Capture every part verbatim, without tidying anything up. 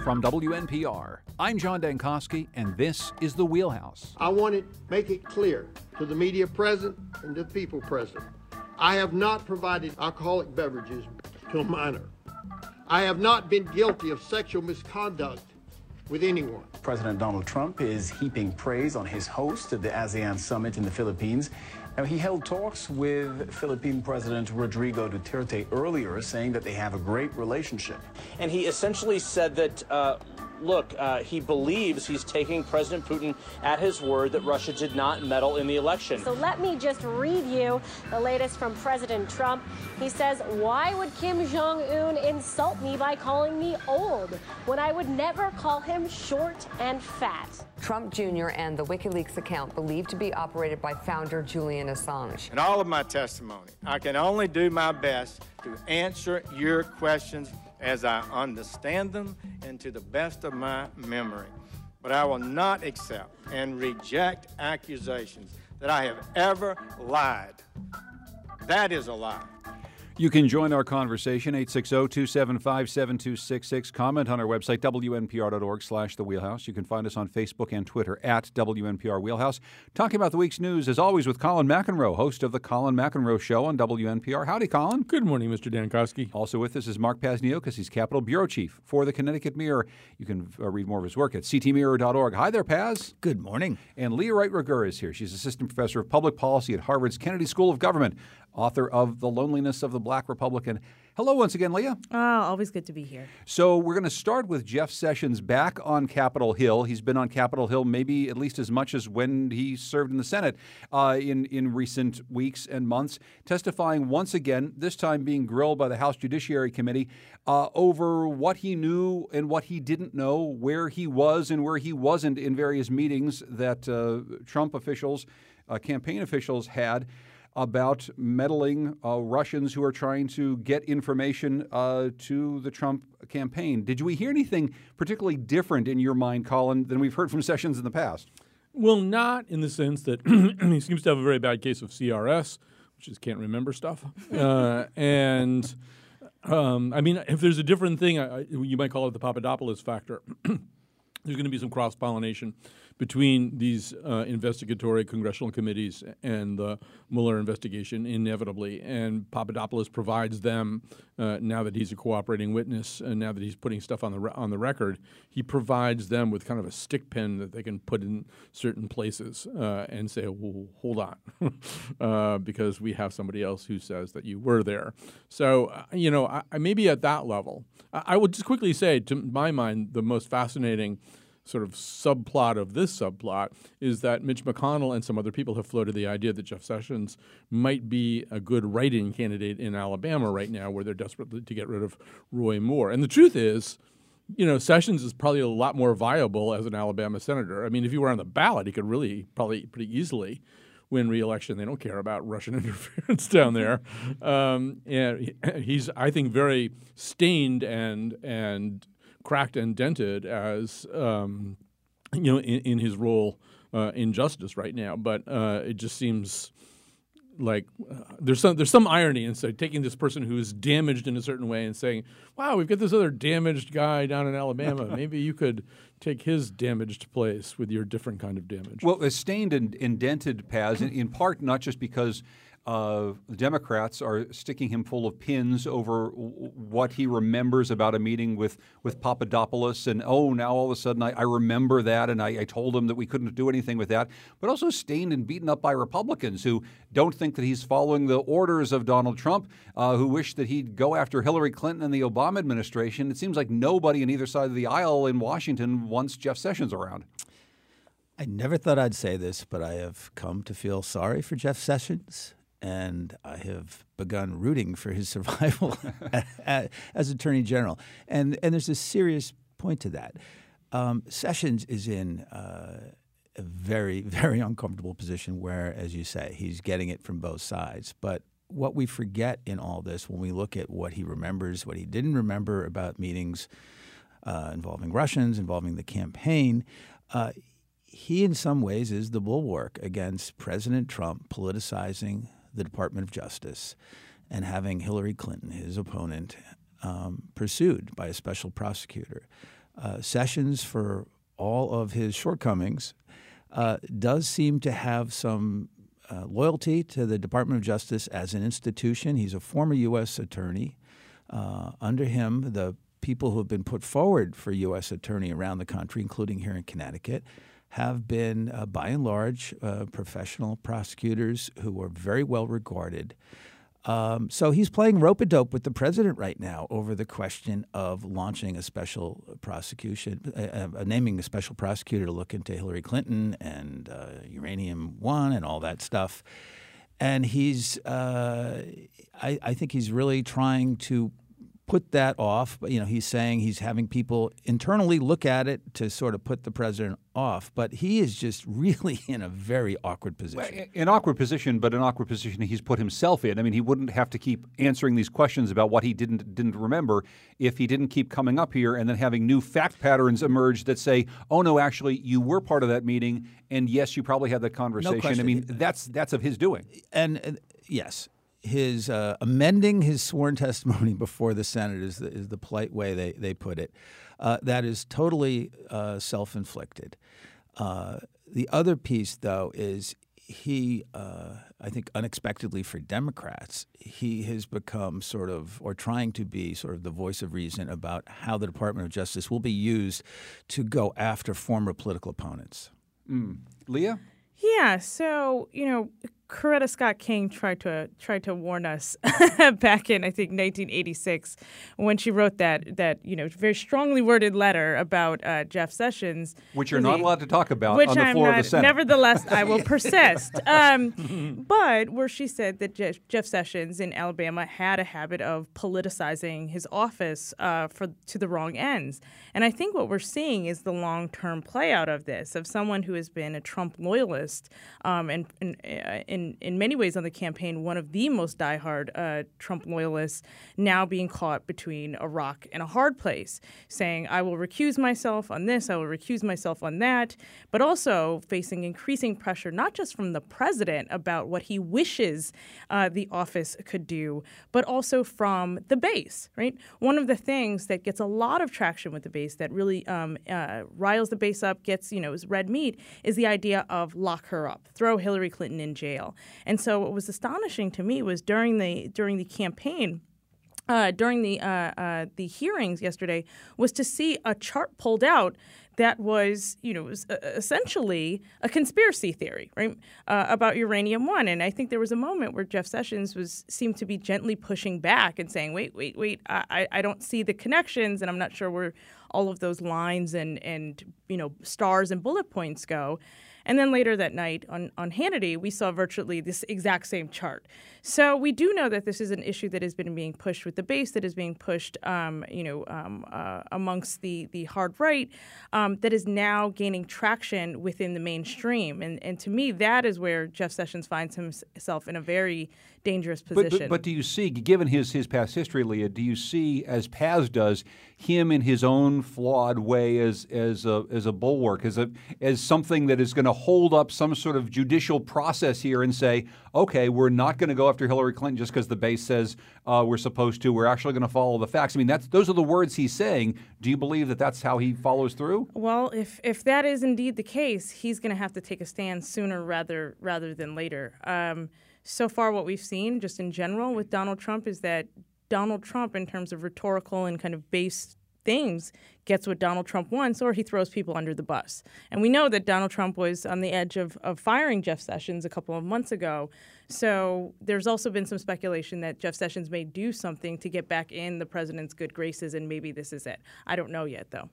From W N P R, I'm John Dankosky, and this is The Wheelhouse. I want to make it clear to the media present and to the people present. I have not provided alcoholic beverages to a minor. I have not been guilty of sexual misconduct with anyone. President Donald Trump is heaping praise on his host of the ASEAN summit in the Philippines. Now, he held talks with Philippine President Rodrigo Duterte earlier, saying that they have a great relationship. And he essentially said that, uh, look, uh, he believes he's taking President Putin at his word that Russia did not meddle in the election. So let me just read you the latest from President Trump. He says, why would Kim Jong-un insult me by calling me old when I would never call him short and fat? Trump Junior and the WikiLeaks account believed to be operated by founder Julian Assange. In all of my testimony, I can only do my best to answer your questions as I understand them and to the best of my memory. But I will not accept and reject accusations that I have ever lied. That is a lie. You can join our conversation, eight six zero, two seven five, seven two six six. Comment on our website, W N P R dot org slash The Wheelhouse. You can find us on Facebook and Twitter at W N P R Wheelhouse. Talking about the week's news, as always, with Colin McEnroe, host of The Colin McEnroe Show on W N P R. Howdy, Colin. Good morning, Mister Dankosky. Also with us is Mark Pazniokas. He's Capitol Bureau Chief for the Connecticut Mirror. You can uh, read more of his work at C T mirror dot org. Hi there, Paz. Good morning. And Leah Wright-Rigueur is here. She's Assistant Professor of Public Policy at Harvard's Kennedy School of Government, author of The Loneliness of the Black Republican. Hello once again, Leah. Oh, always good to be here. So we're going to start with Jeff Sessions back on Capitol Hill. He's been on Capitol Hill maybe at least as much as when he served in the Senate uh, in, in recent weeks and months, testifying once again, this time being grilled by the House Judiciary Committee uh, over what he knew and what he didn't know, where he was and where he wasn't in various meetings that uh, Trump officials, uh, campaign officials had about meddling uh, Russians who are trying to get information uh, to the Trump campaign. Did we hear anything particularly different in your mind, Colin, than we've heard from Sessions in the past? Well, not in the sense that he seems to have a very bad case of C R S, which is can't remember stuff. uh, and, um, I mean, if there's a different thing, I, you might call it the Papadopoulos factor. There's going to be some cross-pollination between these uh, investigatory congressional committees and the Mueller investigation, inevitably. And Papadopoulos provides them, uh, now that he's a cooperating witness and now that he's putting stuff on the re- on the record, he provides them with kind of a stick pin that they can put in certain places uh, and say, well, hold on, uh, because we have somebody else who says that you were there. So, uh, you know, I, I maybe at that level. I, I would just quickly say, to my mind, the most fascinating sort of subplot of this subplot is that Mitch McConnell and some other people have floated the idea that Jeff Sessions might be a good write-in candidate in Alabama right now, where they're desperate to get rid of Roy Moore. And the truth is, you know, Sessions is probably a lot more viable as an Alabama senator. I mean, if he were on the ballot, he could really probably pretty easily win re-election. They don't care about Russian interference down there. Um, and he's, I think, very stained and and cracked and dented as um, you know in, in his role uh, in justice right now. But uh, it just seems like uh, there's some there's some irony in say, taking this person who's damaged in a certain way and saying, "Wow, we've got this other damaged guy down in Alabama. Maybe you could take his damaged place with your different kind of damage." Well, it's stained and indented, Paz, in, in part not just because Uh, the Democrats are sticking him full of pins over w- what he remembers about a meeting with, with Papadopoulos, and oh, now all of a sudden I, I remember that, and I, I told him that we couldn't do anything with that, but also stained and beaten up by Republicans who don't think that he's following the orders of Donald Trump, uh, who wish that he'd go after Hillary Clinton and the Obama administration. It seems like nobody on either side of the aisle in Washington wants Jeff Sessions around. I never thought I'd say this, but I have come to feel sorry for Jeff Sessions. And I have begun rooting for his survival as Attorney General. And and there's a serious point to that. Um, Sessions is in uh, a very, very uncomfortable position where, as you say, he's getting it from both sides. But what we forget in all this when we look at what he remembers, what he didn't remember about meetings uh, involving Russians, involving the campaign, uh, he in some ways is the bulwark against President Trump politicizing the Department of Justice and having Hillary Clinton, his opponent, um, pursued by a special prosecutor. uh, Sessions, for all of his shortcomings, uh, does seem to have some uh, loyalty to the Department of Justice as an institution. He's a former U S attorney. Uh, under him, the people who have been put forward for U S attorney around the country, including here in Connecticut, have been, uh, by and large, uh, professional prosecutors who are very well regarded. Um, so he's playing rope-a-dope with the president right now over the question of launching a special prosecution, uh, uh, naming a special prosecutor to look into Hillary Clinton and uh, Uranium One and all that stuff. And he's, uh, I, I think he's really trying to put that off. But, you know, he's saying he's having people internally look at it to sort of put the president off. But he is just really in a very awkward position. Well, an awkward position, but an awkward position he's put himself in. I mean, he wouldn't have to keep answering these questions about what he didn't didn't remember if he didn't keep coming up here and then having new fact patterns emerge that say, oh, no, actually, you were part of that meeting, and yes, you probably had that conversation. No question. I mean, that's that's of his doing. And, uh, yes. His uh, amending his sworn testimony before the Senate is the, is the polite way they, they put it. Uh, that is totally uh, self-inflicted. Uh, the other piece, though, is he, uh, I think unexpectedly for Democrats, he has become sort of, or trying to be sort of the voice of reason about how the Department of Justice will be used to go after former political opponents. Mm. Leah? Yeah, so, you know, Coretta Scott King tried to tried to warn us back in, I think, nineteen eighty-six when she wrote that, that you know, very strongly worded letter about uh, Jeff Sessions. Which you're not allowed to talk about which on the I'm floor not, of the Senate. Nevertheless, I will persist. Um, but where she said that Jeff, Jeff Sessions in Alabama had a habit of politicizing his office uh, for to the wrong ends. And I think what we're seeing is the long-term play out of this, of someone who has been a Trump loyalist um, and, and uh, in, in many ways on the campaign, one of the most diehard uh, Trump loyalists, now being caught between a rock and a hard place, saying, I will recuse myself on this, I will recuse myself on that, but also facing increasing pressure, not just from the president about what he wishes uh, the office could do, but also from the base, right? One of the things that gets a lot of traction with the base that really um, uh, riles the base up, gets, you know, is red meat, is the idea of lock her up, throw Hillary Clinton in jail. And so what was astonishing to me was during the during the campaign, uh, during the uh, uh, the hearings yesterday, was to see a chart pulled out that was, you know, was essentially a conspiracy theory, right, uh, about Uranium One. And I think there was a moment where Jeff Sessions was seemed to be gently pushing back and saying, wait, wait, wait, I, I don't see the connections, and I'm not sure where all of those lines and, and, you know, stars and bullet points go. And then later that night on, on Hannity, we saw virtually this exact same chart. So we do know that this is an issue that has been being pushed with the base, that is being pushed, um, you know, um, uh, amongst the the hard right, um, that is now gaining traction within the mainstream. And and to me, that is where Jeff Sessions finds himself in a very dangerous position. But, but, but do you see, given his, his past history, Leah, do you see, as Paz does, him in his own flawed way as as a as a bulwark, as a as something that is going to hold up some sort of judicial process here and say, okay, we're not going to go after Hillary Clinton just because the base says uh, we're supposed to. We're actually going to follow the facts. I mean, that's those are the words he's saying. Do you believe that that's how he follows through? Well, if if that is indeed the case, he's going to have to take a stand sooner rather rather than later. Um, so far, what we've seen, just in general, with Donald Trump is that Donald Trump, in terms of rhetorical and kind of base things, gets what Donald Trump wants, or he throws people under the bus. And we know that Donald Trump was on the edge of, of firing Jeff Sessions a couple of months ago. So there's also been some speculation that Jeff Sessions may do something to get back in the president's good graces, and maybe this is it. I don't know yet, though.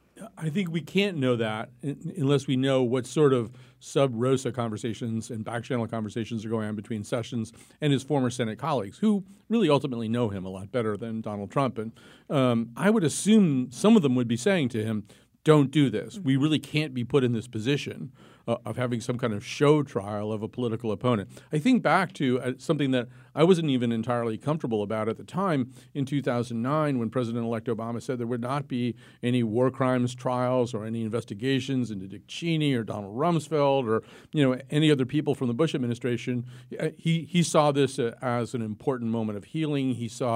I think we can't know that unless we know what sort of sub rosa conversations and back channel conversations are going on between Sessions and his former Senate colleagues, who really ultimately know him a lot better than Donald Trump. And um, I would assume some of them would be saying to him, don't do this. We really can't be put in this position uh, of having some kind of show trial of a political opponent. I think back to uh, something that I wasn't even entirely comfortable about at the time in two thousand nine when President-elect Obama said there would not be any war crimes trials or any investigations into Dick Cheney or Donald Rumsfeld or, you know, any other people from the Bush administration. He, he saw this uh, as an important moment of healing. He saw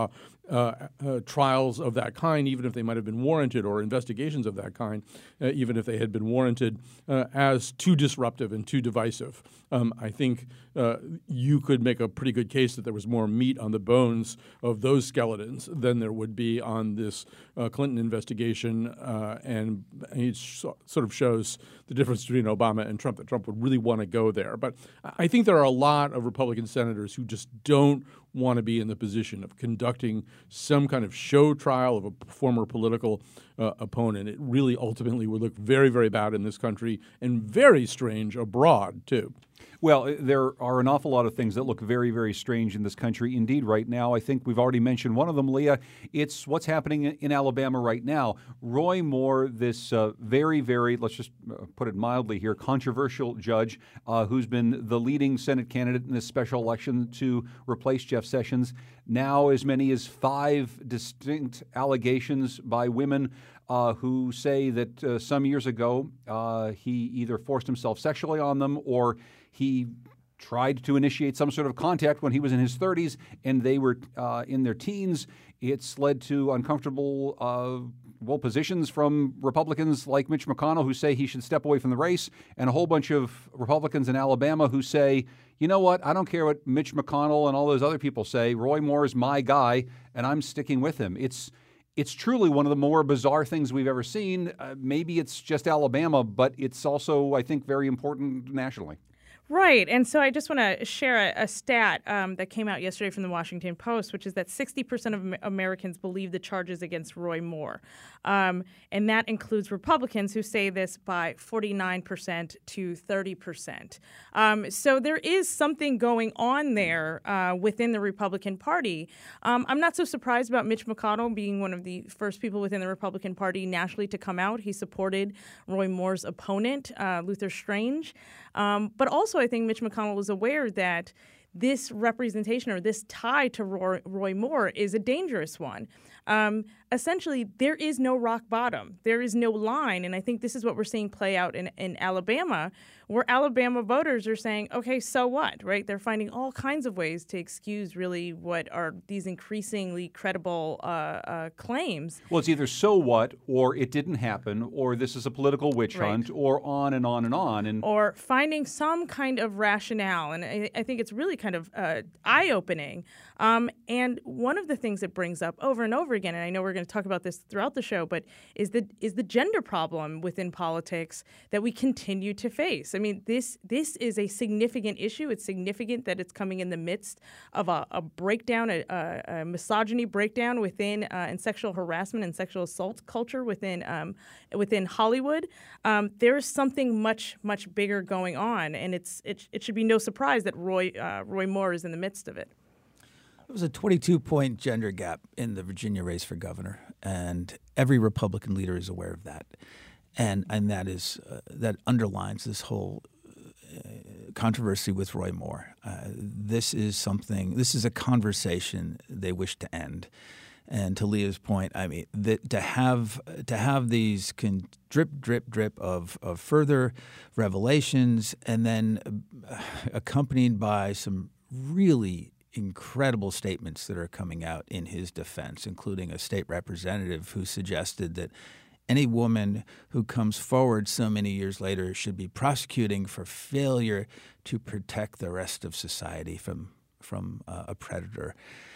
uh, uh, trials of that kind, even if they might have been warranted, or investigations of that kind, uh, even if they had been warranted, uh, as too disruptive and too divisive. Um, I think uh, you could make a pretty good case that there was more meat on the bones of those skeletons than there would be on this uh, Clinton investigation, uh, and it sh- sort of shows the difference between Obama and Trump, that Trump would really want to go there. But I think there are a lot of Republican senators who just don't want to be in the position of conducting some kind of show trial of a former political uh, opponent. It really ultimately would look very, very bad in this country and very strange abroad, too. Well, there are an awful lot of things that look very, very strange in this country indeed right now. I think we've already mentioned one of them, Leah. It's what's happening in Alabama right now. Roy Moore, this uh, very, very, let's just put it mildly here, controversial judge uh, who's been the leading Senate candidate in this special election to replace Jeff Sessions. Now as many as five distinct allegations by women Uh, who say that uh, some years ago uh, he either forced himself sexually on them, or he tried to initiate some sort of contact when he was in his thirties and they were uh, in their teens. It's led to uncomfortable uh, well, positions from Republicans like Mitch McConnell, who say he should step away from the race, and a whole bunch of Republicans in Alabama who say, you know what, I don't care what Mitch McConnell and all those other people say. Roy Moore is my guy, and I'm sticking with him. It's It's truly one of the more bizarre things we've ever seen. Uh, maybe it's just Alabama, but it's also, I think, very important nationally. Right. And so I just want to share a, a stat um, that came out yesterday from the Washington Post, which is that sixty percent of Americans believe the charges against Roy Moore. Um, and that includes Republicans, who say this, by forty-nine percent to thirty percent. Um, so there is something going on there uh, within the Republican Party. Um, I'm not so surprised about Mitch McConnell being one of the first people within the Republican Party nationally to come out. He supported Roy Moore's opponent, uh, Luther Strange. Um, but also, I think Mitch McConnell was aware that this representation or this tie to Roy, Roy Moore is a dangerous one. Um, essentially, there is no rock bottom. There is no line. And I think this is what we're seeing play out in, in Alabama, where Alabama voters are saying, okay, so what, right? They're finding all kinds of ways to excuse really what are these increasingly credible uh, uh, claims. Well, it's either so what, or it didn't happen, or this is a political witch Right. hunt, or on and on and on. And Or finding some kind of rationale. And I, I think it's really kind of uh, eye-opening. Um, and one of the things it brings up over and over again, and I know we're going to talk about this throughout the show, but is the is the gender problem within politics that we continue to face. I mean, this this is a significant issue. It's significant that it's coming in the midst of a, a breakdown, a, a, a misogyny breakdown within uh, and sexual harassment and sexual assault culture within um, within Hollywood. Um, there is something much much bigger going on, and it's it, it should be no surprise that Roy uh, Roy Moore is in the midst of it. There was a twenty-two point gender gap in the Virginia race for governor, and every Republican leader is aware of that, and and that is uh, that underlines this whole uh, controversy with Roy Moore. Uh, this is something. This is a conversation they wish to end. And to Leah's point, I mean, the, to have to have these can drip, drip, drip of of further revelations, and then uh, accompanied by some really incredible statements that are coming out in his defense, including a state representative who suggested that any woman who comes forward so many years later should be prosecuting for failure to protect the rest of society from from uh, a predator.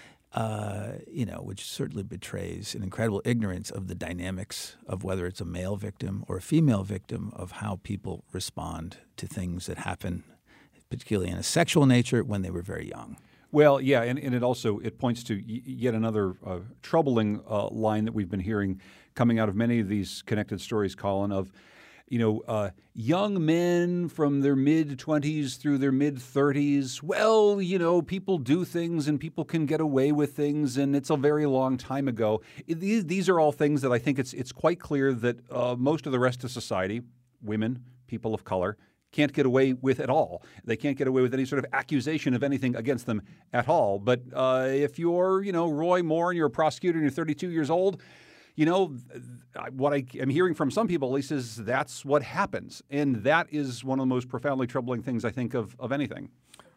Uh, you know, which certainly betrays an incredible ignorance of the dynamics of whether it's a male victim or a female victim, of how people respond to things that happen, particularly in a sexual nature, when they were very young. Well, yeah, and, and it also it points to y- yet another uh, troubling uh, line that we've been hearing coming out of many of these connected stories, Colin, of you know, uh, young men from their mid-twenties through their mid-thirties, well, you know, people do things and people can get away with things, and it's a very long time ago. It, these, these are all things that I think it's it's quite clear that uh, most of the rest of society, women, people of color, can't get away with at all. They can't get away with any sort of accusation of anything against them at all. But uh, if you're, you know, Roy Moore and you're a prosecutor and you're thirty-two years old, you know, what I am hearing from some people, at least, is that's what happens. And that is one of the most profoundly troubling things, I think, of, of anything.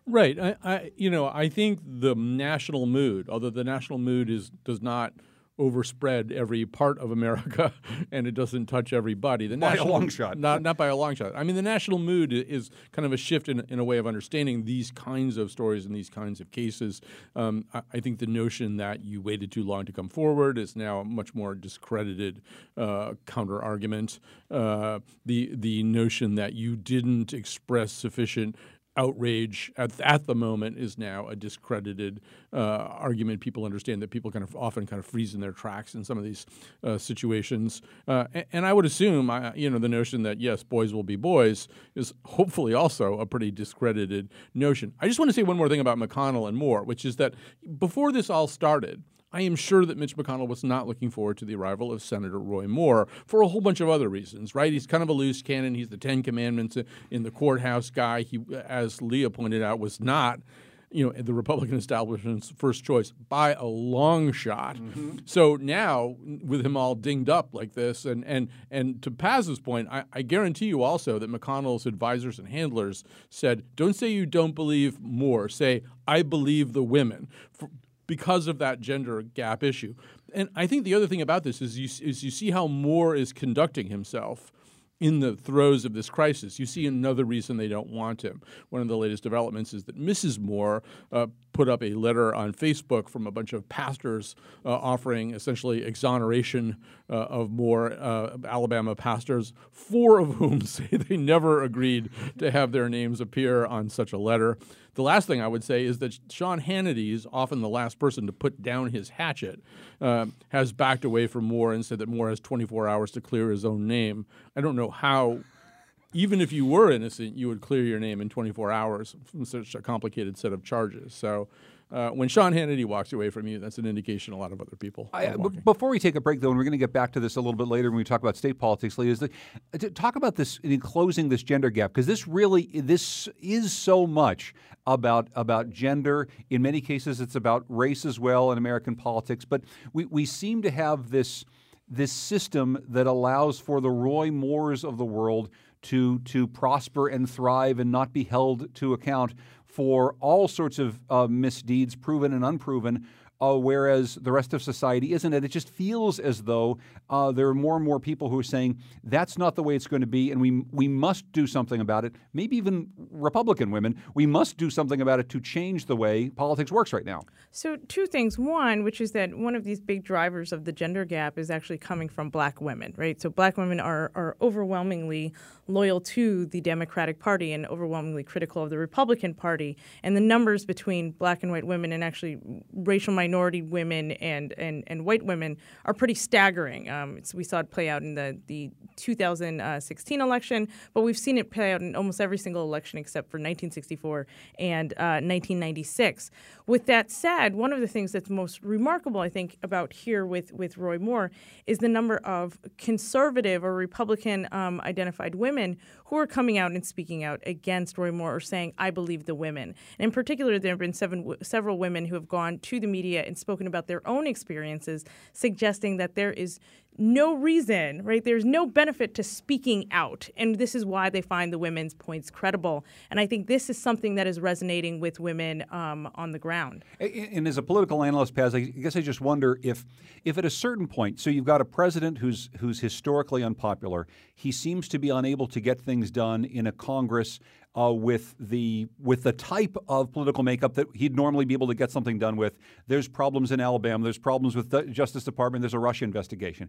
Right. I, I, you know, I think the national mood, although the national mood is does not overspread every part of America and it doesn't touch everybody. The by national, a long shot. Not, not by a long shot. I mean, the national mood is kind of a shift in, in a way of understanding these kinds of stories and these kinds of cases. Um, I, I think the notion that you waited too long to come forward is now a much more discredited uh, counter-argument. Uh, the, the notion that you didn't express sufficient outrage at, at the moment is now a discredited uh, argument. People understand that people kind of often kind of freeze in their tracks in some of these uh, situations. Uh, and, and I would assume, uh, you know, the notion that, yes, boys will be boys is hopefully also a pretty discredited notion. I just want to say one more thing about McConnell and Moore, which is that before this all started, I am sure that Mitch McConnell was not looking forward to the arrival of Senator Roy Moore for a whole bunch of other reasons, right? He's kind of a loose cannon. He's the Ten Commandments in the courthouse guy. He, as Leah pointed out, was not, you know, the Republican establishment's first choice by a long shot. Mm-hmm. So now, with him all dinged up like this, and and and to Paz's point, I, I guarantee you also that McConnell's advisors and handlers said, don't say you don't believe Moore. Say, I believe the women. For, because of that gender gap issue. And I think the other thing about this is you, is you see how Moore is conducting himself in the throes of this crisis. You see another reason they don't want him. One of the latest developments is that Missus Moore uh, put up a letter on Facebook from a bunch of pastors uh, offering essentially exoneration uh, of Moore, uh, Alabama pastors, four of whom say they never agreed to have their names appear on such a letter. The last thing I would say is that Sean Hannity is often the last person to put down his hatchet, uh, has backed away from Moore and said that Moore has twenty-four hours to clear his own name. I don't know how, even if you were innocent, you would clear your name in twenty-four hours from such a complicated set of charges. So uh, when Sean Hannity walks away from you, that's an indication a lot of other people I, are b- walking. Before we take a break, though, and we're going to get back to this a little bit later when we talk about state politics, Lee, is that, to talk about this in closing this gender gap, because this really this is so much about about gender. In many cases, it's about race as well in American politics. But we, we seem to have this this system that allows for the Roy Moores of the world to to prosper and thrive and not be held to account for all sorts of uh, misdeeds, proven and unproven, uh, whereas the rest of society isn't. And it just feels as though uh, there are more and more people who are saying that's not the way it's going to be, and we we must do something about it. Maybe even Republican women, we must do something about it to change the way politics works right now. So two things. One, which is that one of these big drivers of the gender gap is actually coming from black women, right? So black women are, are overwhelmingly loyal to the Democratic Party and overwhelmingly critical of the Republican Party. And the numbers between black and white women and actually racial minority women and, and, and white women are pretty staggering. Um, it's, we saw it play out in the, the two thousand sixteen election, but we've seen it play out in almost every single election except for nineteen sixty-four and uh, nineteen ninety-six. With that said, one of the things that's most remarkable, I think, about here with, with Roy Moore is the number of conservative or Republican um, identified women who are coming out and speaking out against Roy Moore or saying, I believe the women. And in particular, there have been seven, several women who have gone to the media and spoken about their own experiences, suggesting that there is no reason, right? There's no benefit to speaking out. And this is why they find the women's points credible. And I think this is something that is resonating with women um, on the ground. And as a political analyst, Paz, I guess I just wonder if if at a certain point, so you've got a president who's who's historically unpopular, he seems to be unable to get things done in a Congress Uh, with the with the type of political makeup that he'd normally be able to get something done with. There's problems in Alabama. There's problems with the Justice Department. There's a Russia investigation.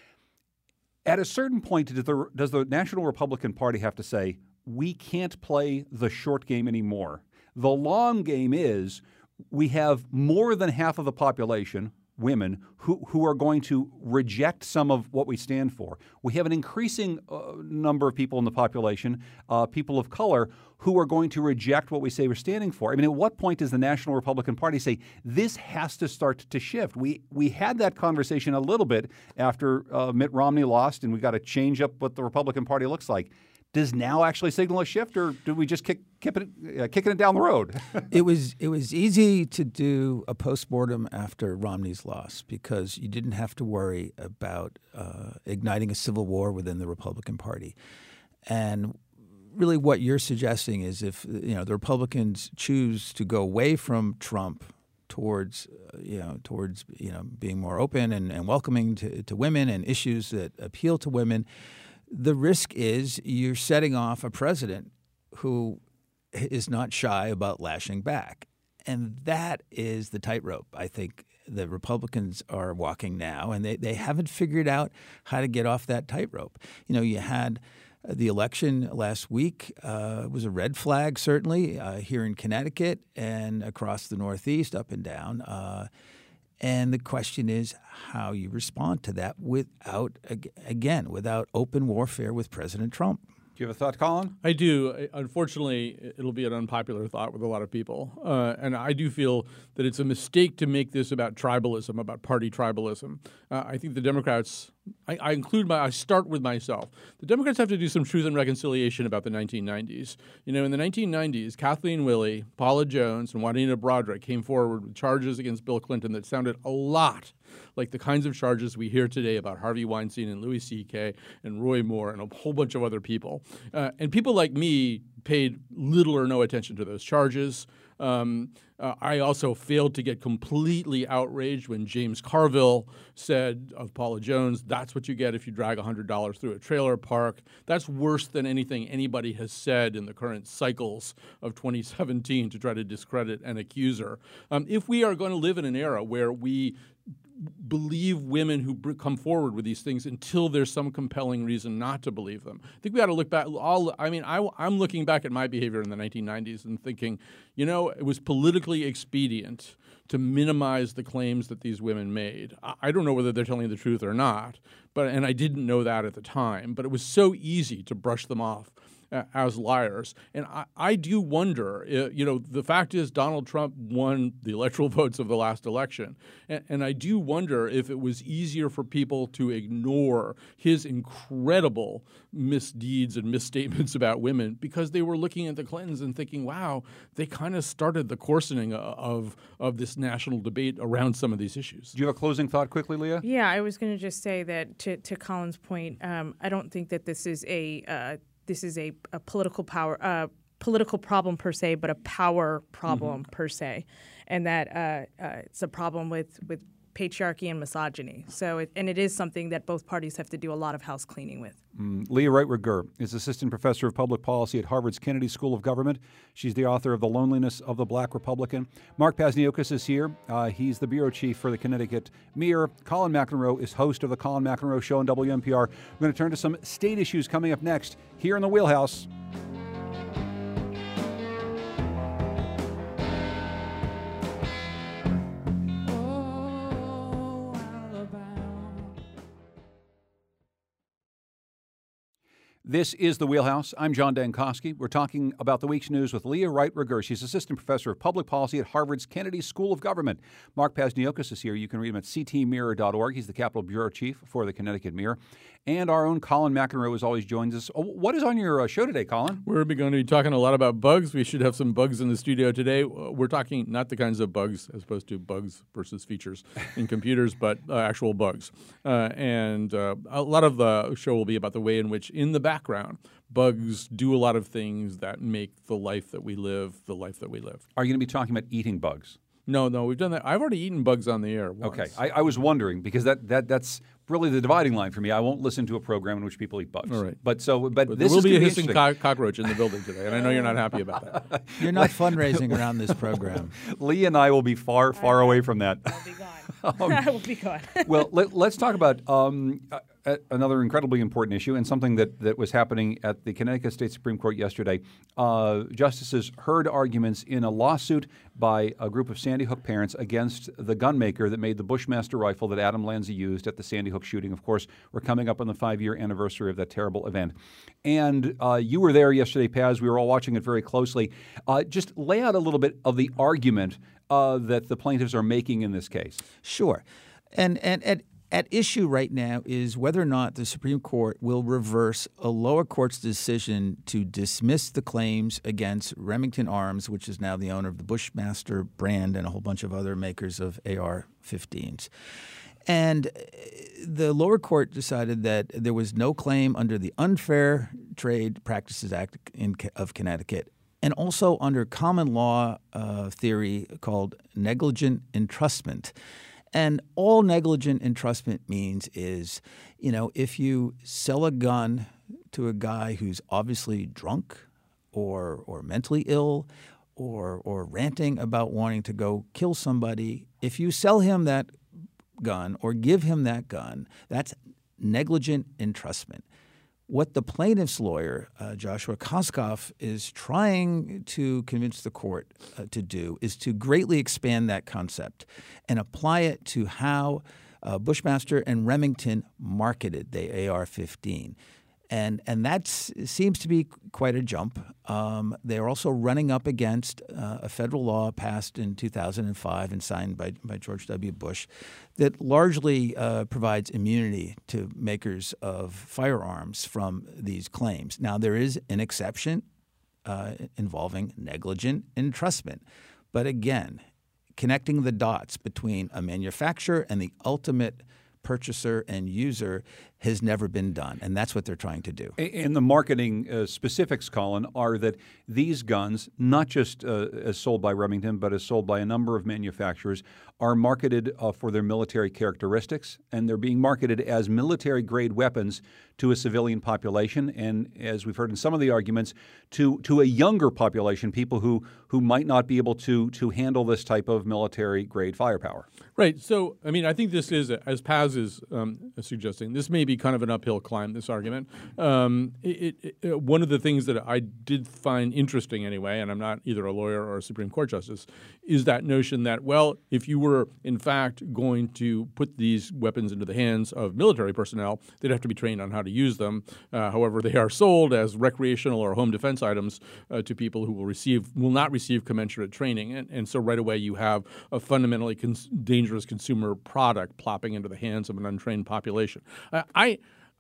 At a certain point, does the, does the National Republican Party have to say, we can't play the short game anymore? The long game is we have more than half of the population, women, who, who are going to reject some of what we stand for. We have an increasing uh, number of people in the population, uh, people of color, who are going to reject what we say we're standing for. I mean, at what point does the National Republican Party say, this has to start to shift? We we had that conversation a little bit after uh, Mitt Romney lost, and we got to change up what the Republican Party looks like. Does now actually signal a shift, or do we just kick, kick it, uh, kicking it down the road? It was it was easy to do a postmortem after Romney's loss because you didn't have to worry about uh, igniting a civil war within the Republican Party. And really what you're suggesting is if you know the Republicans choose to go away from Trump towards uh, you know towards you know being more open and, and welcoming to, to women and issues that appeal to women, the risk is you're setting off a president who is not shy about lashing back. And that is the tightrope I think the Republicans are walking now, and they, they haven't figured out how to get off that tightrope. You know, you had the election last week uh, was a red flag, certainly, uh, here in Connecticut and across the Northeast, up and down. Uh, and the question is how you respond to that without, again, without open warfare with President Trump. Do you have a thought, Colin? I do. Unfortunately, it'll be an unpopular thought with a lot of people. Uh, and I do feel that it's a mistake to make this about tribalism, about party tribalism. Uh, I think the Democrats, I, I include my, I start with myself. The Democrats have to do some truth and reconciliation about the nineteen nineties. You know, in the nineteen nineties, Kathleen Willey, Paula Jones, and Juanita Broaddrick came forward with charges against Bill Clinton that sounded a lot like the kinds of charges we hear today about Harvey Weinstein and Louis C K and Roy Moore and a whole bunch of other people. Uh, and people like me paid little or no attention to those charges. Um, uh, I also failed to get completely outraged when James Carville said of Paula Jones, that's what you get if you drag one hundred dollars through a trailer park. That's worse than anything anybody has said in the current cycles of twenty seventeen to try to discredit an accuser. Um, if we are going to live in an era where we believe women who br- come forward with these things until there's some compelling reason not to believe them. I think we ought to look back. All I mean, I, I'm looking back at my behavior in the nineteen nineties and thinking, you know, it was politically expedient to minimize the claims that these women made. I, I don't know whether they're telling the truth or not, but and I didn't know that at the time. But it was so easy to brush them off as liars. And I, I do wonder, uh, you know, the fact is Donald Trump won the electoral votes of the last election. And, and I do wonder if it was easier for people to ignore his incredible misdeeds and misstatements about women because they were looking at the Clintons and thinking, wow, they kind of started the coarsening of, of this national debate around some of these issues. Do you have a closing thought quickly, Leah? Yeah, I was going to just say that to, to Colin's point, um, I don't think that this is a uh, This is a, a political power, uh, political problem per se, but a power problem mm-hmm. per se, and that uh, uh, it's a problem with, with patriarchy and misogyny. So, it, and it is something that both parties have to do a lot of house cleaning with. Mm. Leah Wright Rigueur is Assistant Professor of Public Policy at Harvard's Kennedy School of Government. She's the author of The Loneliness of the Black Republican. Mark Pazniokas is here. Uh, he's the bureau chief for the Connecticut Mirror. Colin McEnroe is host of the Colin McEnroe Show on W N P R. We're going to turn to some state issues coming up next here in the Wheelhouse. This is The Wheelhouse. I'm John Dankosky. We're talking about the week's news with Leah Wright Rigueur. She's Assistant Professor of Public Policy at Harvard's Kennedy School of Government. Mark Pazniokas is here. You can read him at c t mirror dot org. He's the Capitol Bureau Chief for the Connecticut Mirror. And our own Colin McEnroe, as always, joins us. Oh, what is on your uh, show today, Colin? We're going to be talking a lot about bugs. We should have some bugs in the studio today. We're talking not the kinds of bugs as opposed to bugs versus features in computers, but uh, actual bugs. Uh, and uh, a lot of the show will be about the way in which, in the background, bugs do a lot of things that make the life that we live the life that we live. Are you going to be talking about eating bugs? No, no, we've done that. I've already eaten bugs on the air once. Okay, I, I was wondering because that, that that's really the dividing line for me. I won't listen to a program in which people eat bugs. All right, but so but, but this there will is be a be hissing co- cockroach in the building today, and I know you're not happy about that. You're not fundraising around this program. Lee and I will be far far away from that. I'll be gone. um, I will be gone. Well, let, let's talk about um, uh, another incredibly important issue and something that, that was happening at the Connecticut State Supreme Court yesterday. Uh, justices heard arguments in a lawsuit by a group of Sandy Hook parents against the gunmaker that made the Bushmaster rifle that Adam Lanza used at the Sandy Hook shooting. Of course, we're coming up on the five-year anniversary of that terrible event. And uh, you were there yesterday, Paz. We were all watching it very closely. Uh, just lay out a little bit of the argument uh, that the plaintiffs are making in this case. Sure. And, and at At issue right now is whether or not the Supreme Court will reverse a lower court's decision to dismiss the claims against Remington Arms, which is now the owner of the Bushmaster brand and a whole bunch of other makers of A R fifteens. And the lower court decided that there was no claim under the unfair Trade Practices Act in, of Connecticut, and also under common law uh, theory called negligent entrustment. And all negligent entrustment means is, you know, if you sell a gun to a guy who's obviously drunk or or mentally ill or or ranting about wanting to go kill somebody, if you sell him that gun or give him that gun, that's negligent entrustment. What the plaintiff's lawyer, uh, Joshua Koskoff, is trying to convince the court uh, to do is to greatly expand that concept and apply it to how uh, Bushmaster and Remington marketed the A R fifteen. And and that seems to be quite a jump. Um, they're also running up against uh, a federal law passed in two thousand five and signed by, by George W. Bush that largely uh, provides immunity to makers of firearms from these claims. Now, there is an exception uh, involving negligent entrustment. But again, connecting the dots between a manufacturer and the ultimate purchaser and user has never been done, and that's what they're trying to do. And the marketing uh, specifics, Colin, are that these guns, not just uh, as sold by Remington, but as sold by a number of manufacturers, are marketed uh, for their military characteristics, and they're being marketed as military-grade weapons to a civilian population, and as we've heard in some of the arguments, to to a younger population, people who who might not be able to to handle this type of military-grade firepower. Right. So, I mean, I think this is, as Paz is um, suggesting, this may be kind of an uphill climb, this argument. Um, it, it, it, one of the things that I did find interesting anyway, and I'm not either a lawyer or a Supreme Court justice, is that notion that, well, if you were in fact going to put these weapons into the hands of military personnel, they'd have to be trained on how to use them. Uh, however, they are sold as recreational or home defense items uh, to people who will receive will not receive commensurate training. And, and so right away you have a fundamentally cons- dangerous consumer product plopping into the hands of an untrained population. Uh, I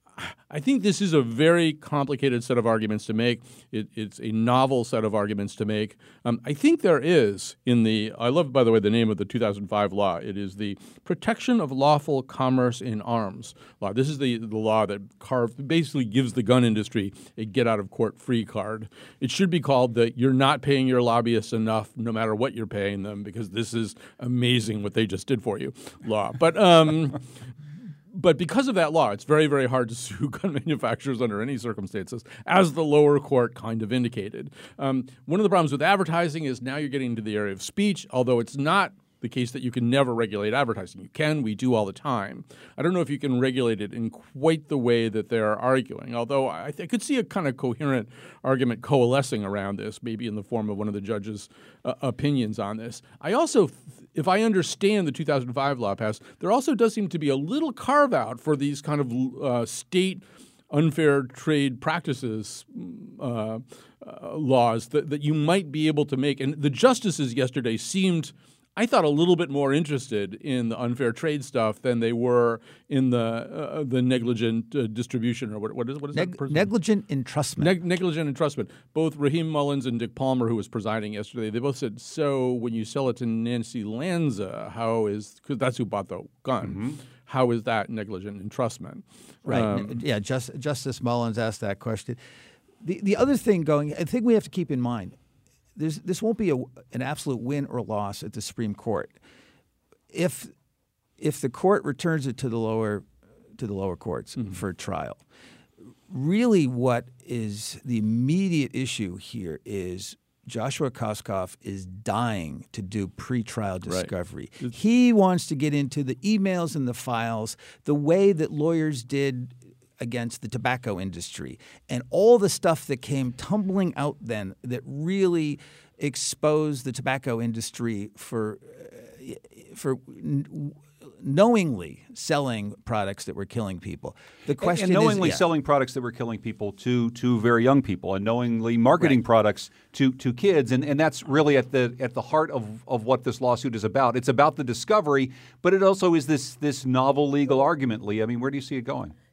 I think this is a very complicated set of arguments to make. It, it's a novel set of arguments to make. Um, I think there is in the – I love, by the way, the name of the two thousand five law. It is the Protection of Lawful Commerce in Arms law. This is the, the law that carved, basically gives the gun industry a get-out-of-court-free card. It should be called the You're Not Paying Your Lobbyists Enough no matter what you're paying them because this is amazing what they just did for you law. But um, – But because of that law, it's very, very hard to sue gun manufacturers under any circumstances, as the lower court kind of indicated. Um, one of the problems with advertising is now you're getting into the area of speech, although it's not the case that you can never regulate advertising. You can, we do all the time. I don't know if you can regulate it in quite the way that they're arguing, although I, th- I could see a kind of coherent argument coalescing around this, maybe in the form of one of the judges' uh, opinions on this. I also, th- if I understand the two thousand five law passed, there also does seem to be a little carve-out for these kind of uh, state unfair trade practices uh, uh, laws that, that you might be able to make. And the justices yesterday seemed – I thought a little bit more interested in the unfair trade stuff than they were in the uh, the negligent uh, distribution or what what is what is Neg- that? Negligent entrustment. Neg- negligent entrustment. Both Raheem Mullins and Dick Palmer, who was presiding yesterday, they both said, "So when you sell it to Nancy Lanza, how is because that's who bought the gun? Mm-hmm. How is that negligent entrustment?" Right. Um, yeah. Just, Justice Mullins asked that question. The the other thing going, I think we have to keep in mind. There's, this won't be a, an absolute win or loss at the Supreme Court. If if the court returns it to the lower to the lower courts mm-hmm. for trial, really what is the immediate issue here is Joshua Koskoff is dying to do pretrial discovery. Right. He wants to get into the emails and the files the way that lawyers did against the tobacco industry and all the stuff that came tumbling out then that really exposed the tobacco industry for uh, for n- knowingly selling products that were killing people. The question and knowingly is, yeah. selling products that were killing people to to very young people, and knowingly marketing right. products to to kids, and and that's really at the at the heart of of what this lawsuit is about. It's about the discovery, but it also is this this novel legal argument, Lee. I mean, where do you see it going?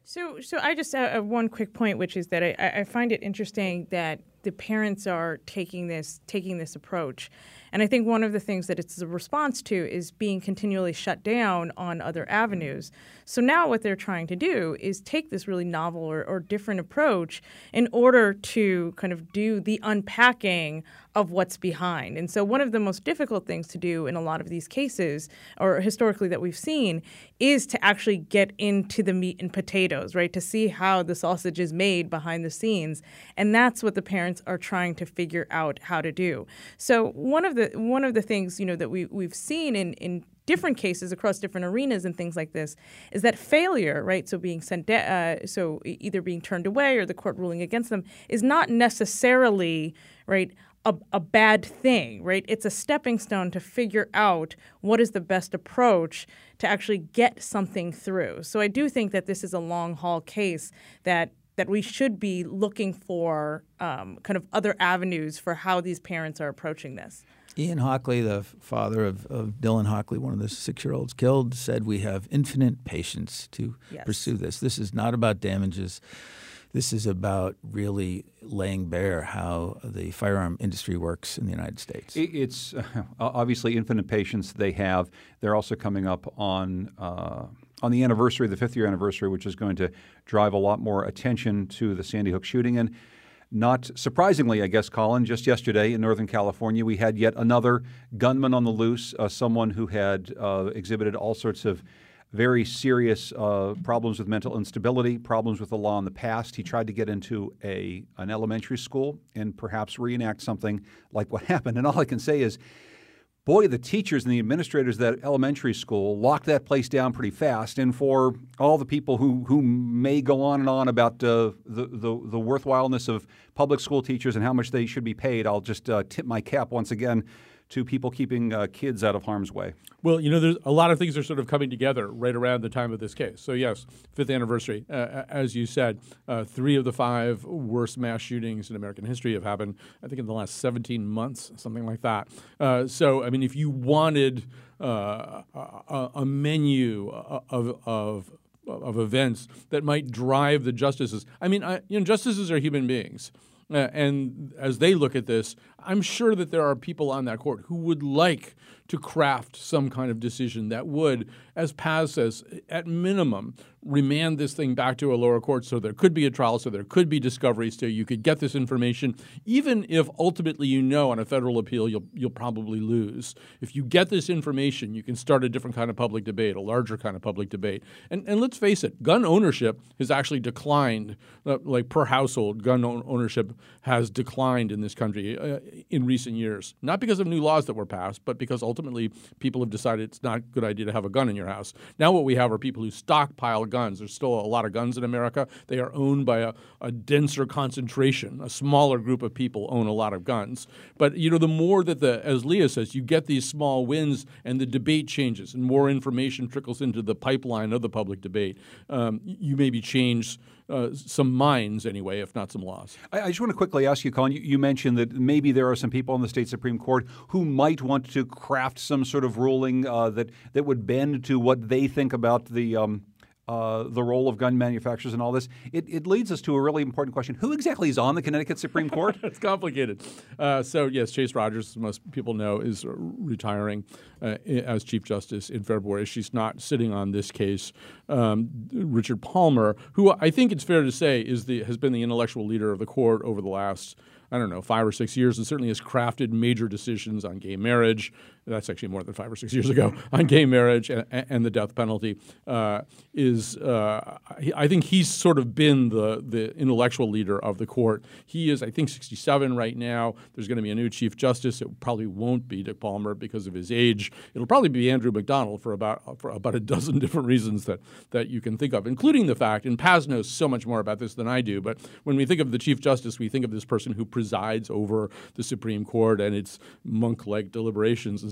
So, so I just have uh, one quick point, which is that I, I find it interesting that the parents are taking this taking this approach. And I think one of the things that it's a response to is being continually shut down on other avenues. So now what they're trying to do is take this really novel or, or different approach in order to kind of do the unpacking of what's behind. And so one of the most difficult things to do in a lot of these cases, or historically that we've seen, is to actually get into the meat and potatoes, right? To see how the sausage is made behind the scenes. And that's what the parents are trying to figure out how to do. So one of the one of the things, you know, that we we've seen in in different cases across different arenas and things like this is that failure, right? So being sent, de- uh, so either being turned away or the court ruling against them is not necessarily, right, a, a bad thing, right? It's a stepping stone to figure out what is the best approach to actually get something through. So I do think that this is a long haul case that that we should be looking for um, kind of other avenues for how these parents are approaching this. Ian Hockley, the father of, of Dylan Hockley, one of the six-year-olds killed, said we have infinite patience to Yes. pursue this. This is not about damages. This is about really laying bare how the firearm industry works in the United States. It- It's uh, obviously infinite patience they have. They're also coming up on uh, on the anniversary, the fifth year anniversary, which is going to drive a lot more attention to the Sandy Hook shooting. And not surprisingly, I guess, Colin, just yesterday in Northern California, we had yet another gunman on the loose, uh, someone who had uh, exhibited all sorts of very serious uh, problems with mental instability, problems with the law in the past. He tried to get into a an elementary school and perhaps reenact something like what happened. And all I can say is, boy, the teachers and the administrators of that elementary school locked that place down pretty fast. And for all the people who, who may go on and on about uh, the, the the worthwhileness of public school teachers and how much they should be paid, I'll just uh, tip my cap once again to people keeping uh, kids out of harm's way. Well, you know, there's a lot of things are sort of coming together right around the time of this case. So, yes, fifth anniversary. Uh, as you said, uh, three of the five worst mass shootings in American history have happened, I think, in the last seventeen months, something like that. Uh, so, I mean, if you wanted uh, a, a menu of, of of events that might drive the justices, I mean, I, you know, justices are human beings. Uh, and as they look at this, I'm sure that there are people on that court who would like to craft some kind of decision that would, as Paz says, at minimum, remand this thing back to a lower court so there could be a trial, so there could be discovery, so you could get this information, even if ultimately you know on a federal appeal you'll you'll probably lose. If you get this information, you can start a different kind of public debate, a larger kind of public debate. And and let's face it, gun ownership has actually declined, uh, like per household, gun ownership has declined in this country uh, in recent years. Not because of new laws that were passed, but because ultimately people have decided it's not a good idea to have a gun in your house. Now what we have are people who stockpile guns. There's still a lot of guns in America. They are owned by a, a denser concentration. A smaller group of people own a lot of guns. But, you know, the more that the, as Leah says, you get these small wins and the debate changes and more information trickles into the pipeline of the public debate, um, you maybe change Uh, some minds anyway, if not some laws. I, I just want to quickly ask you, Colin, you, you mentioned that maybe there are some people in the state Supreme Court who might want to craft some sort of ruling uh, that, that would bend to what they think about the um, uh, the role of gun manufacturers and all this. It, it leads us to a really important question. Who exactly is on the Connecticut Supreme Court? It's complicated. Uh, so, yes, Chase Rogers, as most people know, is retiring uh, as Chief Justice in February. She's not sitting on this case. Um, Richard Palmer, who I think it's fair to say is the has been the intellectual leader of the court over the last, I don't know, five or six years, and certainly has crafted major decisions on gay marriage. That's actually more than five or six years ago on gay marriage and, and the death penalty. Uh, is uh, I think he's sort of been the the intellectual leader of the court. He is, I think, sixty-seven right now. There's going to be a new Chief Justice. It probably won't be Dick Palmer because of his age. It'll probably be Andrew McDonald for about for about a dozen different reasons that that you can think of, including the fact, and Paz knows so much more about this than I do, but when we think of the Chief Justice, we think of this person who presides over the Supreme Court and its monk-like deliberations and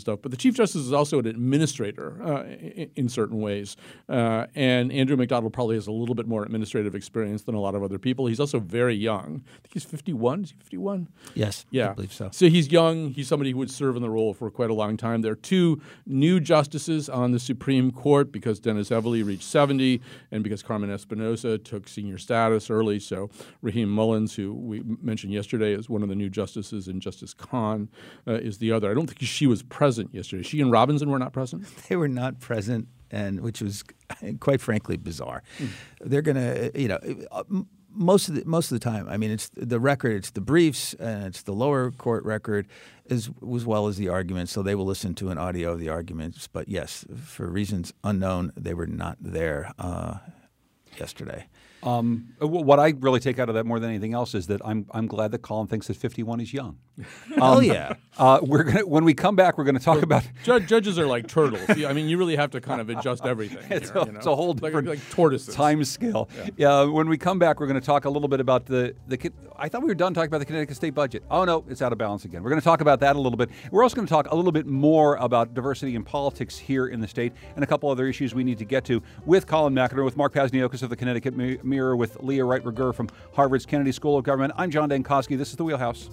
stuff. But the Chief Justice is also an administrator uh, in, in certain ways. Uh, and Andrew McDonald probably has a little bit more administrative experience than a lot of other people. He's also very young. I think he's fifty-one. Is he fifty-one? Yes, yeah. I believe so. So he's young. He's somebody who would serve in the role for quite a long time. There are two new justices on the Supreme Court because Dennis Evely reached seventy and because Carmen Espinosa took senior status early. So Raheem Mullins, who we mentioned yesterday, is one of the new justices, and Justice Khan uh, is the other. I don't think she was present yesterday. She and Robinson were not present? They were not present, and which was quite frankly bizarre. Mm. They're going to, you know, most of the most of the time. I mean, it's the record, it's the briefs, and it's the lower court record, as as well as the arguments. So they will listen to an audio of the arguments. But yes, for reasons unknown, they were not there uh, yesterday. Um, what I really take out of that more than anything else is that I'm I'm glad that Colin thinks that fifty-one is young. Hell um, yeah! Uh, we're gonna when we come back, we're going to talk about Judge, judges are like turtles. I mean, you really have to kind of adjust everything. It's, here, a, you know? it's a whole different like, like tortoises. time scale. Yeah. yeah. When we come back, we're going to talk a little bit about the the. I thought we were done talking about the Connecticut state budget. Oh no, it's out of balance again. We're going to talk about that a little bit. We're also going to talk a little bit more about diversity in politics here in the state and a couple other issues we need to get to with Colin McEnroe, with Mark Pasniokis of the Connecticut Mirror, with Leah Wright-Reger from Harvard's Kennedy School of Government. I'm John Dankosky. This is The Wheelhouse.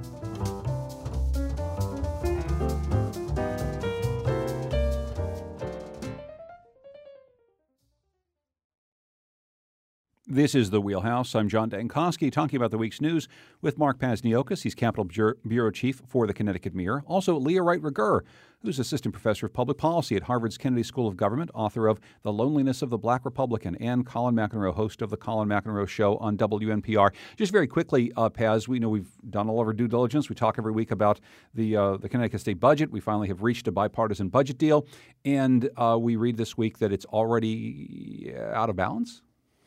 This is The Wheelhouse. I'm John Dankosky, talking about the week's news with Mark Pasniokis. He's Capitol Bureau Chief for the Connecticut Mirror. Also, Leah Wright-Reger, who's Assistant Professor of Public Policy at Harvard's Kennedy School of Government, author of The Loneliness of the Black Republican, and Colin McEnroe, host of The Colin McEnroe Show on W N P R. Just very quickly, uh, Paz, we know we've done all of our due diligence. We talk every week about the uh, the Connecticut state budget. We finally have reached a bipartisan budget deal, and uh, we read this week that it's already out of balance.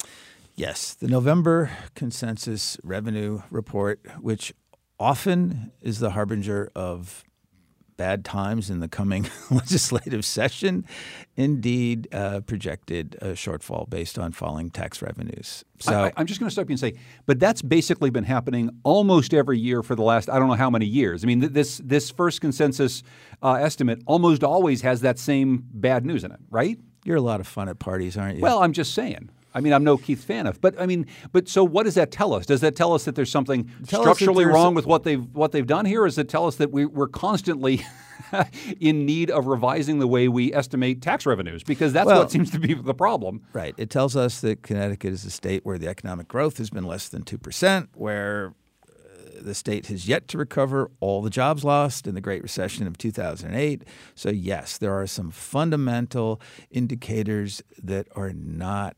Yes, the November consensus revenue report, which often is the harbinger of bad times in the coming legislative session, indeed uh, projected a shortfall based on falling tax revenues. So I, I'm just going to stop you and say, but that's basically been happening almost every year for the last I don't know how many years. I mean, th- this this first consensus uh, estimate almost always has that same bad news in it, right? You're a lot of fun at parties, aren't you? Well, I'm just saying. I mean, I'm no Keith Fanoff, but I mean, but so what does that tell us? Does that tell us that there's something tell structurally wrong with what they've what they've done here? Or does it tell us that we, we're constantly in need of revising the way we estimate tax revenues? Because that's well, what seems to be the problem. Right. It tells us that Connecticut is a state where the economic growth has been less than two percent, where the state has yet to recover all the jobs lost in the Great Recession of two thousand eight. So, yes, there are some fundamental indicators that are not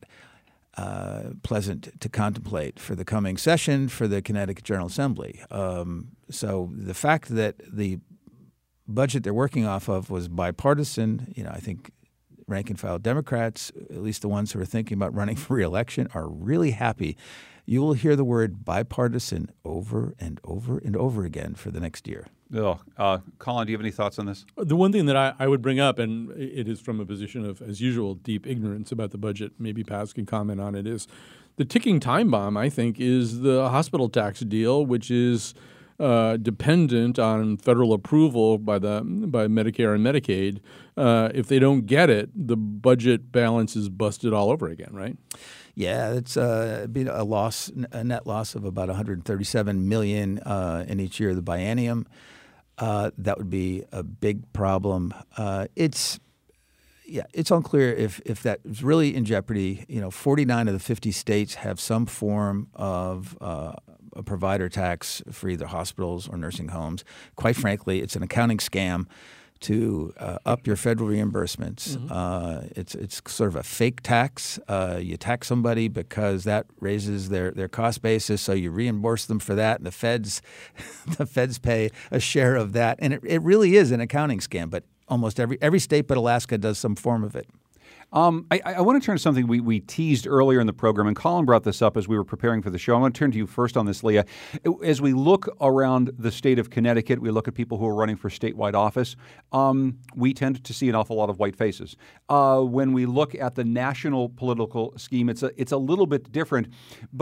Uh, pleasant to contemplate for the coming session for the Connecticut General Assembly. Um, so the fact that the budget they're working off of was bipartisan, you know, I think rank and file Democrats, at least the ones who are thinking about running for re-election, are really happy. You will hear the word bipartisan over and over and over again for the next year. Oh, uh, Colin, do you have any thoughts on this? The one thing that I, I would bring up, and it is from a position of, as usual, deep ignorance about the budget, maybe Paz can comment on it, is the ticking time bomb, I think, is the hospital tax deal, which is uh, dependent on federal approval by the by Medicare and Medicaid. Uh, if they don't get it, the budget balance is busted all over again, right? Yeah, it's uh, been a loss, a net loss of about one hundred thirty-seven million dollars uh, in each year of the biennium. Uh, that would be a big problem. Uh, it's yeah, it's unclear if if that is really in jeopardy. You know, forty-nine of the fifty states have some form of uh, a provider tax for either hospitals or nursing homes. Quite frankly, it's an accounting scam to uh, up your federal reimbursements. Mm-hmm. Uh, it's it's sort of a fake tax. Uh, you tax somebody because that raises their, their cost basis, so you reimburse them for that, and the feds the feds pay a share of that. And it, it really is an accounting scam, but almost every every state but Alaska does some form of it. Um, I, I want to turn to something we, we teased earlier in the program, and Colin brought this up as we were preparing for the show. I want to turn to you first on this, Leah. As we look around the state of Connecticut, we look at people who are running for statewide office, um, we tend to see an awful lot of white faces. Uh, when we look at the national political scheme, it's a, it's a little bit different, but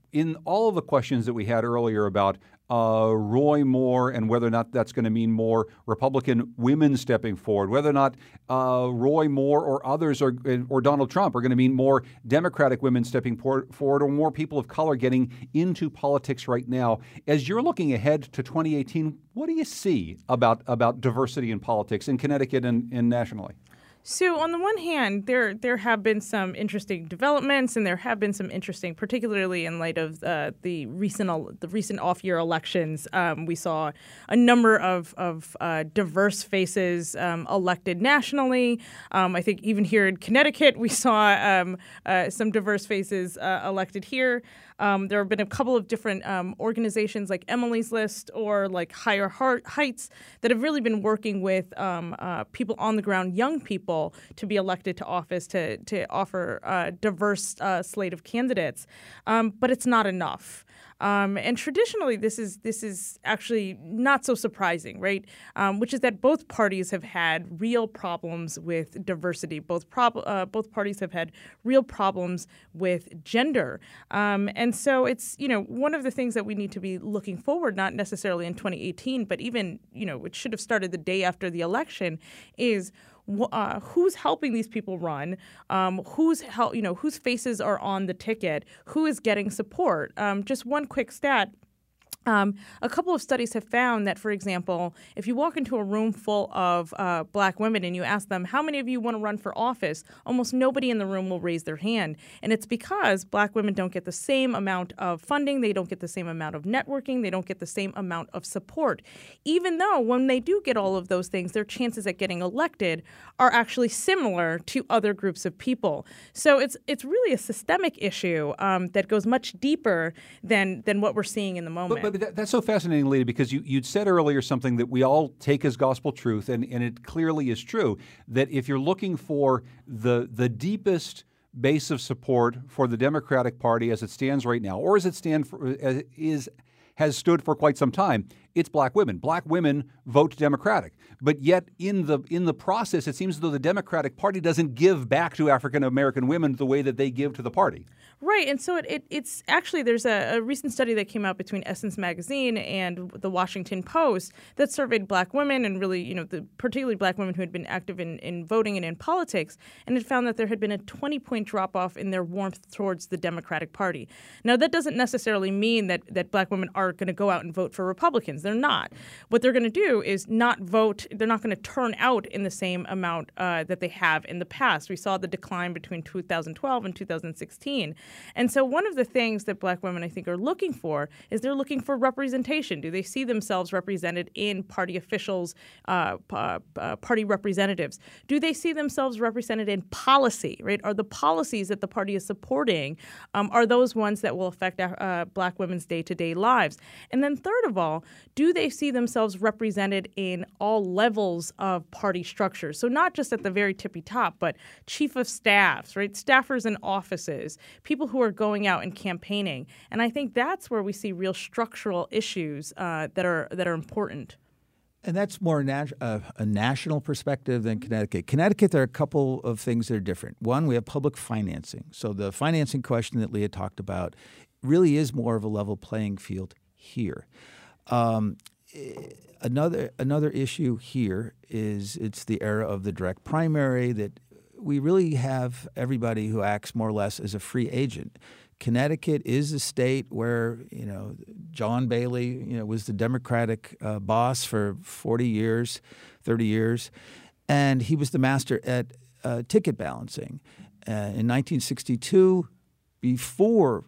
in all of the questions that we had earlier about uh, Roy Moore and whether or not that's going to mean more Republican women stepping forward, whether or not uh, Roy Moore or others are, or Donald Trump are going to mean more Democratic women stepping por- forward or more people of color getting into politics right now. As you're looking ahead to twenty eighteen, what do you see about, about diversity in politics in Connecticut and, and nationally? So on the one hand, there there have been some interesting developments, and there have been some interesting, particularly in light of uh, the recent the recent off-year elections. Um, we saw a number of of uh, diverse faces um, elected nationally. Um, I think even here in Connecticut, we saw um, uh, some diverse faces uh, elected here. Um, there have been a couple of different um, organizations like Emily's List or like Higher Heart Heights that have really been working with um, uh, people on the ground, young people, to be elected to office to to offer a diverse uh, slate of candidates. Um, but it's not enough. Um, and traditionally, this is this is actually not so surprising, right? Um, which is that both parties have had real problems with diversity. Both prob- uh, both parties have had real problems with gender. Um, and so it's, you know, one of the things that we need to be looking forward, not necessarily in twenty eighteen, but even, you know, it should have started the day after the election, is Uh, who's helping these people run? Um, who's hel- you know whose faces are on the ticket? Who is getting support? Um, just one quick stat. Um, a couple of studies have found that, for example, if you walk into a room full of uh, black women and you ask them, how many of you want to run for office, almost nobody in the room will raise their hand. And it's because black women don't get the same amount of funding, they don't get the same amount of networking, they don't get the same amount of support. Even though when they do get all of those things, their chances at getting elected are actually similar to other groups of people. So it's it's really a systemic issue um, that goes much deeper than, than what we're seeing in the moment. But, but that, that's so fascinating, Lita, because you, you'd said earlier something that we all take as gospel truth, and, and it clearly is true, that if you're looking for the the deepest base of support for the Democratic Party as it stands right now, or as it stand for, as is has stood for quite some time, it's black women. Black women vote Democratic. But yet in the in the process, it seems as though the Democratic Party doesn't give back to African American women the way that they give to the party. Right. And so it, it, it's actually there's a, a recent study that came out between Essence Magazine and the Washington Post that surveyed black women and really, you know, the particularly black women who had been active in, in voting and in politics. And it found that there had been a twenty point drop off in their warmth towards the Democratic Party. Now, that doesn't necessarily mean that, that black women are going to go out and vote for Republicans. They're not. What they're going to do is not vote. They're not going to turn out in the same amount uh, that they have in the past. We saw the decline between two thousand twelve and two thousand sixteen. And so one of the things that black women, I think, are looking for is they're looking for representation. Do they see themselves represented in party officials, uh, uh, uh, party representatives? Do they see themselves represented in policy, right? Are the policies that the party is supporting, um, are those ones that will affect uh, black women's day-to-day lives? And then third of all, do they see themselves represented in all levels of party structures? So not just at the very tippy top, but chief of staffs, right? Staffers in offices, people who are going out and campaigning. And I think that's where we see real structural issues uh, that are that are important. And that's more nat- uh, a national perspective than Connecticut. Connecticut, there are a couple of things that are different. One, we have public financing. So the financing question that Leah talked about really is more of a level playing field here. Um, another another issue here is it's the era of the direct primary that we really have everybody who acts more or less as a free agent. Connecticut is a state where, you know, John Bailey, you know, was the Democratic uh, boss for forty years, thirty years, and he was the master at uh, ticket balancing. Uh, in nineteen sixty-two, before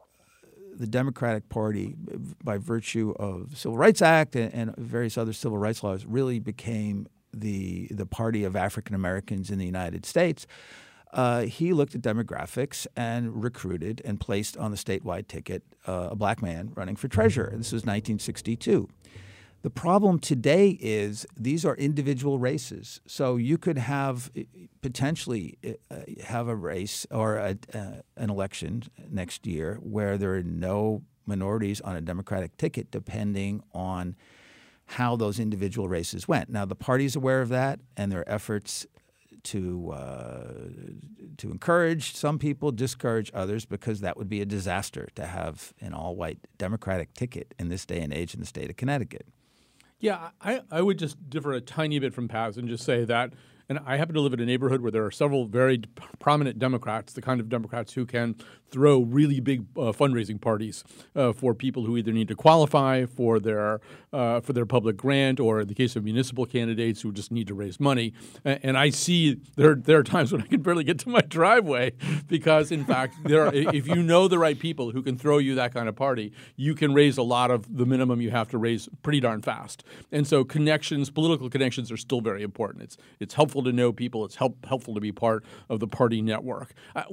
the Democratic Party, by virtue of the Civil Rights Act and, and various other civil rights laws, really became the the party of African Americans in the United States, uh, he looked at demographics and recruited and placed on the statewide ticket uh, a black man running for treasurer. This was nineteen sixty-two. The problem today is these are individual races. So you could have potentially uh, have a race or a, uh, an election next year where there are no minorities on a Democratic ticket depending on how those individual races went. Now, the party's aware of that, and there are efforts to uh, to encourage some people, discourage others, because that would be a disaster to have an all-white Democratic ticket in this day and age in the state of Connecticut. Yeah, I, I would just differ a tiny bit from Paz and just say that, and I happen to live in a neighborhood where there are several very d- prominent Democrats, the kind of Democrats who can throw really big uh, fundraising parties uh, for people who either need to qualify for their uh, for their public grant, or in the case of municipal candidates who just need to raise money. And, and I see there there are times when I can barely get to my driveway because, in fact, there are, if you know the right people who can throw you that kind of party, you can raise a lot of the minimum you have to raise pretty darn fast. And so connections, political connections, are still very important. It's it's helpful to know people. It's help, helpful to be part of the party network. I,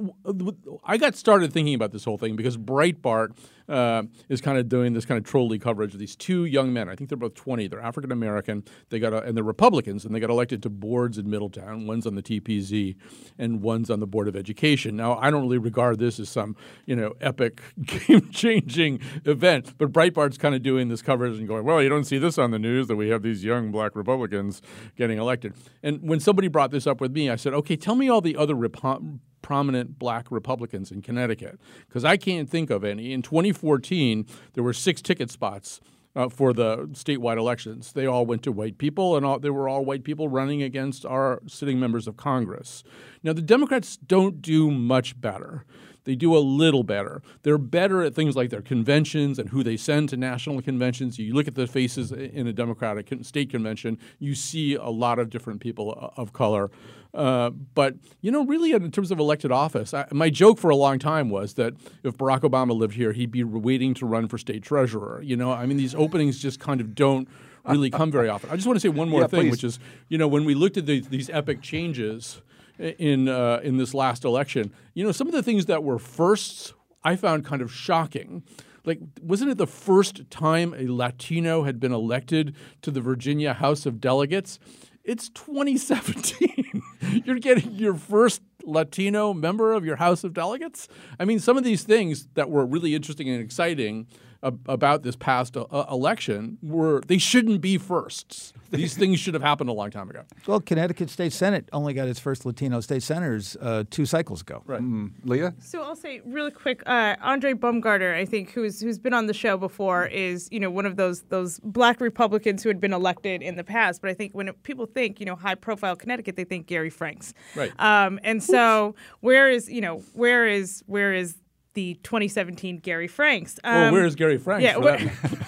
I got started thinking about this whole thing because Breitbart uh, is kind of doing this kind of trolly coverage of these two young men. I think they're both twenty. They're African American. They got a, and they're Republicans, and they got elected to boards in Middletown. One's on the T P Z, and one's on the Board of Education. Now, I don't really regard this as some you know epic, game-changing event, but Breitbart's kind of doing this coverage and going, well, you don't see this on the news that we have these young black Republicans getting elected. And when somebody brought this up with me, I said, okay, tell me all the other Repo- prominent black Republicans in Connecticut, because I can't think of any. In twenty fourteen, there were six ticket spots uh, for the statewide elections. They all went to white people, and all, they were all white people running against our sitting members of Congress. Now, the Democrats don't do much better. They do a little better. They're better at things like their conventions and who they send to national conventions. You look at the faces in a Democratic state convention, you see a lot of different people of color. Uh, but, you know, really in terms of elected office, I, my joke for a long time was that if Barack Obama lived here, he'd be waiting to run for state treasurer. You know, I mean, these openings just kind of don't really come very often. I just want to say one more yeah, thing, please. which is, you know, when we looked at the, these epic changes in uh, in this last election, you know, some of the things that were firsts I found kind of shocking. Like, wasn't it the first time a Latino had been elected to the Virginia House of Delegates? It's twenty seventeen. You're getting your first Latino member of your House of Delegates? I mean, some of these things that were really interesting and exciting about this past uh, election were, they shouldn't be firsts. These things should have happened a long time ago. Well, Connecticut State Senate only got its first Latino state senators uh, two cycles ago. Right. Mm. Leah? So I'll say really quick, uh, Andre Baumgartner, I think, who's who's been on the show before, is, you know, one of those those black Republicans who had been elected in the past. But I think when it, people think, you know, high-profile Connecticut, they think Gary Franks. Right. Um, and so where is, you know, where is where is the twenty seventeen Gary Franks? Um, well, where is Gary Franks? Yeah, where,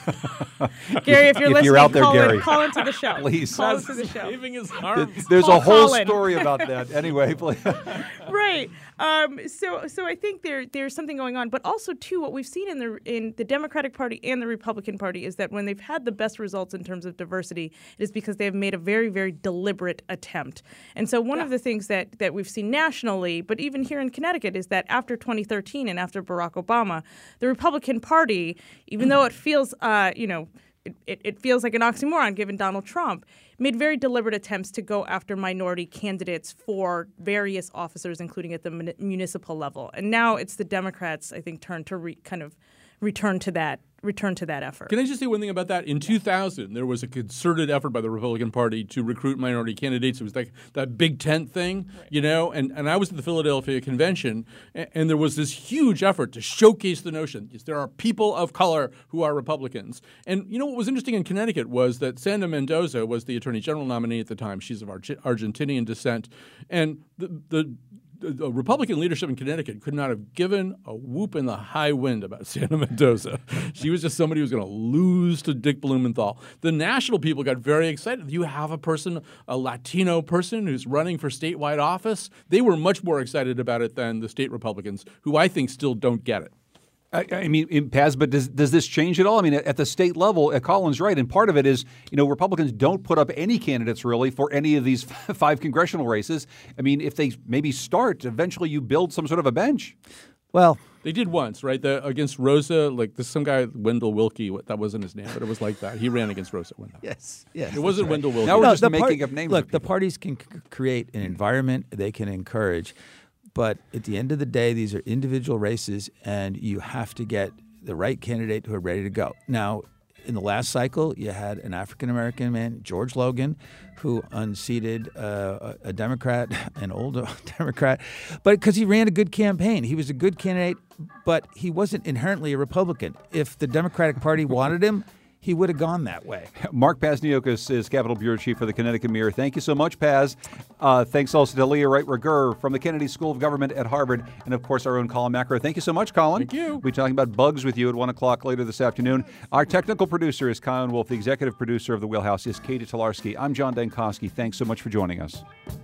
Gary, if you're if listening, you're out there, call, Gary. in, call into the show. Please. Call into the show. Saving his arms. There's Call a whole Colin. story about that. Anyway, please. Right. Um, so, so I think there there's something going on, but also too, what we've seen in the in the Democratic Party and the Republican Party is that when they've had the best results in terms of diversity, it is because they have made a very, very deliberate attempt. And so, one yeah. of the things that that we've seen nationally, but even here in Connecticut, is that after twenty thirteen and after Barack Obama, the Republican Party, even though it feels, uh, you know. It, it, it feels like an oxymoron given Donald Trump, made very deliberate attempts to go after minority candidates for various officers, including at the mun- municipal level. And now it's the Democrats, I think, turn to re- kind of return to that return to that effort. Can I just say one thing about that? In two thousand, there was a concerted effort by the Republican Party to recruit minority candidates. It was like that big tent thing, right. you know, and, and I was at the Philadelphia convention, and, and there was this huge effort to showcase the notion that there are people of color who are Republicans. And, you know, what was interesting in Connecticut was that Sandra Mendoza was the Attorney General nominee at the time. She's of Arge- Argentinian descent. And the the The Republican leadership in Connecticut could not have given a whoop in the high wind about Sandra Mendoza. She was just somebody who was going to lose to Dick Blumenthal. The national people got very excited. You have a person, a Latino person who's running for statewide office. They were much more excited about it than the state Republicans, who I think still don't get it. I, I mean, in Paz, but does does this change at all? I mean, at the state level, uh, Colin's right, and part of it is, you know, Republicans don't put up any candidates really for any of these five congressional races. I mean, if they maybe start, eventually you build some sort of a bench. Well, they did once, right? The, against Rosa, like this, some guy, Wendell Wilkie. That wasn't his name, but it was like that. He ran against Rosa one time. Yes, yes. It wasn't right. Wendell Wilkie. Now we're No, just the making par- up names. Look, of the people. parties can c- create an environment they can encourage, but at the end of the day, these are individual races, and you have to get the right candidate who are ready to go. Now, in the last cycle, you had an African-American man, George Logan, who unseated uh, a Democrat, an old Democrat, but because he ran a good campaign. He was a good candidate, but he wasn't inherently a Republican. If the Democratic Party wanted him, he would have gone that way. Mark Pazniokis is Capitol Bureau Chief for the Connecticut Mirror. Thank you so much, Paz. Uh, thanks also to Leah Wright-Rigueur from the Kennedy School of Government at Harvard, and of course our own Colin Macro. Thank you so much, Colin. Thank you. We'll be talking about bugs with you at one o'clock later this afternoon. Our technical producer is Kyle Wolf. The executive producer of The Wheelhouse is Katie Tolarski. I'm John Dankosky. Thanks so much for joining us.